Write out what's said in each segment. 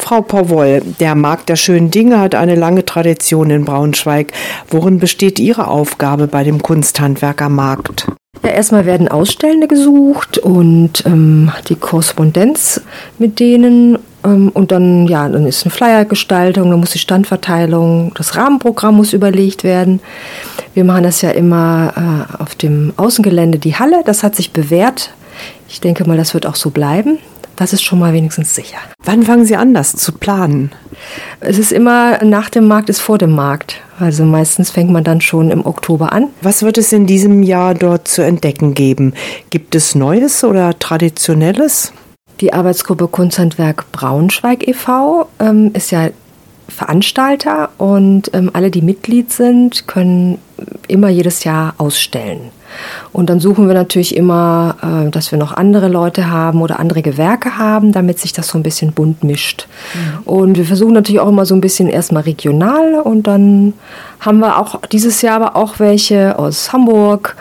Frau Porwoll, der Markt der schönen Dinge hat eine lange Tradition in Braunschweig. Worin besteht Ihre Aufgabe bei dem Kunsthandwerkermarkt? Ja, erstmal werden Ausstellende gesucht und die Korrespondenz mit denen. Und dann ist eine Flyergestaltung, dann muss die Standverteilung, das Rahmenprogramm muss überlegt werden. Wir machen das ja immer auf dem Außengelände, die Halle. Das hat sich bewährt. Ich denke mal, das wird auch so bleiben. Das ist schon mal wenigstens sicher. Wann fangen Sie an, das zu planen? Es ist immer nach dem Markt, ist vor dem Markt. Also meistens fängt man dann schon im Oktober an. Was wird es in diesem Jahr dort zu entdecken geben? Gibt es Neues oder Traditionelles? Die Arbeitsgruppe Kunsthandwerk Braunschweig e.V. Ist ja Veranstalter und alle, die Mitglied sind, können immer jedes Jahr ausstellen. Und dann suchen wir natürlich immer, dass wir noch andere Leute haben oder andere Gewerke haben, damit sich das so ein bisschen bunt mischt. Mhm. Und wir versuchen natürlich auch immer so ein bisschen erstmal regional und dann haben wir auch dieses Jahr aber auch welche aus Hamburg,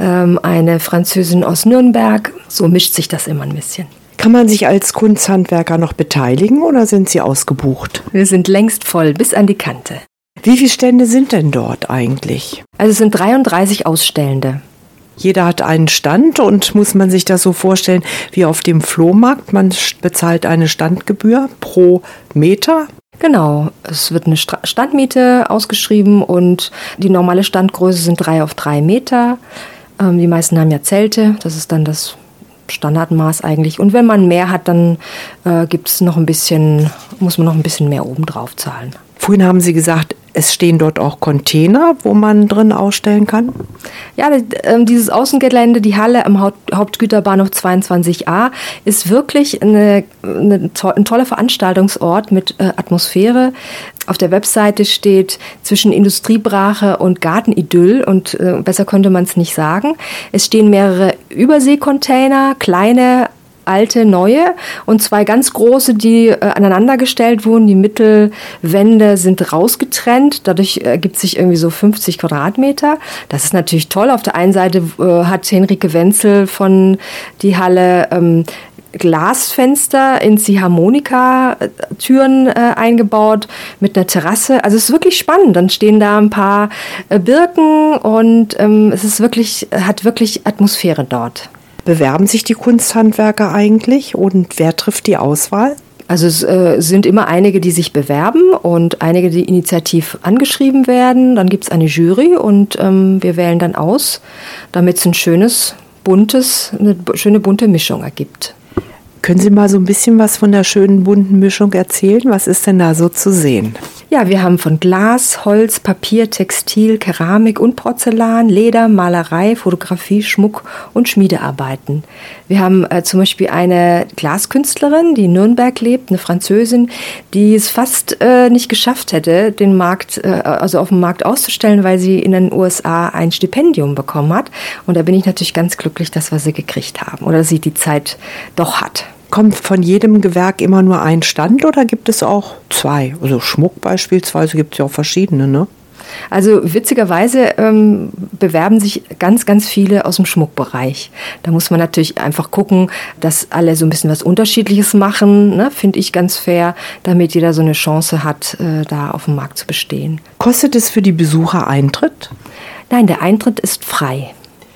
eine Französin aus Nürnberg. So mischt sich das immer ein bisschen. Kann man sich als Kunsthandwerker noch beteiligen oder sind Sie ausgebucht? Wir sind längst voll, bis an die Kante. Wie viele Stände sind denn dort eigentlich? Also es sind 33 Ausstellende. Jeder hat einen Stand und muss man sich das so vorstellen wie auf dem Flohmarkt? Man bezahlt eine Standgebühr pro Meter? Genau, es wird eine Standmiete ausgeschrieben und die normale Standgröße sind 3 auf 3 Meter. Die meisten haben ja Zelte, das ist dann das Standardmaß eigentlich. Und wenn man mehr hat, dann muss man noch ein bisschen mehr obendrauf zahlen. Vorhin haben Sie gesagt, es stehen dort auch Container, wo man drin ausstellen kann? Ja, dieses Außengelände, die Halle am Hauptgüterbahnhof 22a, ist wirklich ein toller Veranstaltungsort mit Atmosphäre. Auf der Webseite steht zwischen Industriebrache und Gartenidyll und besser könnte man es nicht sagen. Es stehen mehrere Überseekontainer, kleine, alte, neue und 2 ganz große, die aneinandergestellt wurden. Die Mittelwände sind rausgetrennt. Dadurch ergibt sich irgendwie so 50 Quadratmeter. Das ist natürlich toll. Auf der einen Seite hat Henrike Wenzel von die Halle Glasfenster in Ziehharmonika-Türen eingebaut mit einer Terrasse. Also es ist wirklich spannend. Dann stehen da ein paar Birken und es ist hat wirklich Atmosphäre dort. Bewerben sich die Kunsthandwerker eigentlich und wer trifft die Auswahl? Also es sind immer einige, die sich bewerben und einige, die initiativ angeschrieben werden. Dann gibt es eine Jury und wir wählen dann aus, damit es eine schöne bunte Mischung ergibt. Können Sie mal so ein bisschen was von der schönen bunten Mischung erzählen? Was ist denn da so zu sehen? Ja, wir haben von Glas, Holz, Papier, Textil, Keramik und Porzellan, Leder, Malerei, Fotografie, Schmuck und Schmiedearbeiten. Wir haben zum Beispiel eine Glaskünstlerin, die in Nürnberg lebt, eine Französin, die es fast nicht geschafft hätte, den Markt, also auf dem Markt auszustellen, weil sie in den USA ein Stipendium bekommen hat. Und da bin ich natürlich ganz glücklich, dass wir sie gekriegt haben oder dass sie die Zeit doch hat. Kommt von jedem Gewerk immer nur ein Stand oder gibt es auch 2? Also Schmuck beispielsweise gibt es ja auch verschiedene, ne? Also witzigerweise bewerben sich ganz, ganz viele aus dem Schmuckbereich. Da muss man natürlich einfach gucken, dass alle so ein bisschen was Unterschiedliches machen, ne? Finde ich ganz fair, damit jeder so eine Chance hat, da auf dem Markt zu bestehen. Kostet es für die Besucher Eintritt? Nein, der Eintritt ist frei.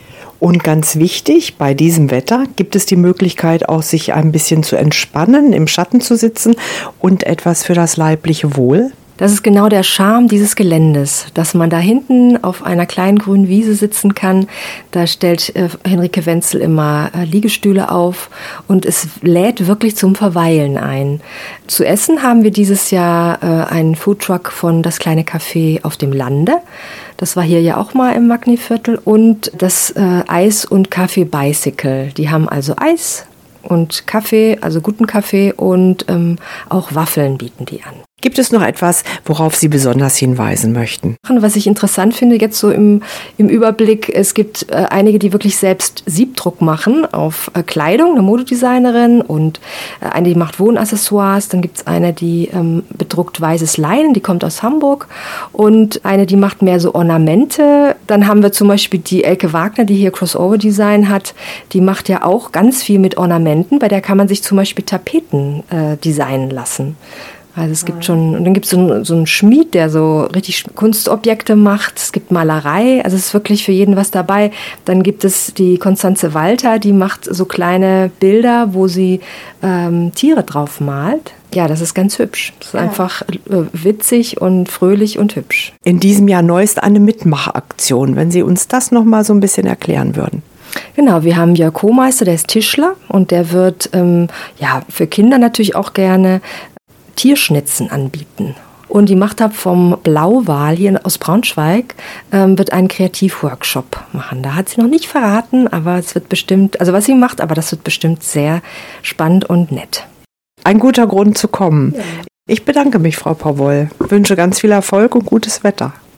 Und ganz wichtig, bei diesem Wetter gibt es die Möglichkeit auch, sich ein bisschen zu entspannen, im Schatten zu sitzen und etwas für das leibliche Wohl. Das ist genau der Charme dieses Geländes, dass man da hinten auf einer kleinen grünen Wiese sitzen kann. Da stellt Henrike Wenzel immer Liegestühle auf und es lädt wirklich zum Verweilen ein. Zu essen haben wir dieses Jahr einen Foodtruck von Das kleine Café auf dem Lande. Das war hier ja auch mal im Magni-Viertel. Und das Eis- und Kaffee-Bicycle. Die haben also Eis und Kaffee, also guten Kaffee und auch Waffeln bieten die an. Gibt es noch etwas, worauf Sie besonders hinweisen möchten? Was ich interessant finde, jetzt so im Überblick, es gibt einige, die wirklich selbst Siebdruck machen auf Kleidung, eine Modedesignerin und eine, die macht Wohnaccessoires. Dann gibt es eine, die bedruckt weißes Leinen, die kommt aus Hamburg und eine, die macht mehr so Ornamente. Dann haben wir zum Beispiel die Elke Wagner, die hier Crossover Design hat, die macht ja auch ganz viel mit Ornamenten. Bei der kann man sich zum Beispiel Tapeten designen lassen. Also es gibt schon, und dann gibt es so einen Schmied, der so richtig Kunstobjekte macht. Es gibt Malerei, also es ist wirklich für jeden was dabei. Dann gibt es die Konstanze Walter, die macht so kleine Bilder, wo sie Tiere drauf malt. Ja, das ist ganz hübsch. Das ist einfach witzig und fröhlich und hübsch. In diesem Jahr neu ist eine Mitmachaktion, wenn Sie uns das noch mal so ein bisschen erklären würden. Genau, wir haben Jörg Hohmeister, der ist Tischler und der wird für Kinder natürlich auch gerne Tierschnitzen anbieten. Und die Machtab vom Blauwal hier aus Braunschweig wird einen Kreativworkshop machen. Da hat sie noch nicht verraten, aber es wird bestimmt, also was sie macht, aber das wird bestimmt sehr spannend und nett. Ein guter Grund zu kommen. Ja. Ich bedanke mich, Frau Pawol. Wünsche ganz viel Erfolg und gutes Wetter.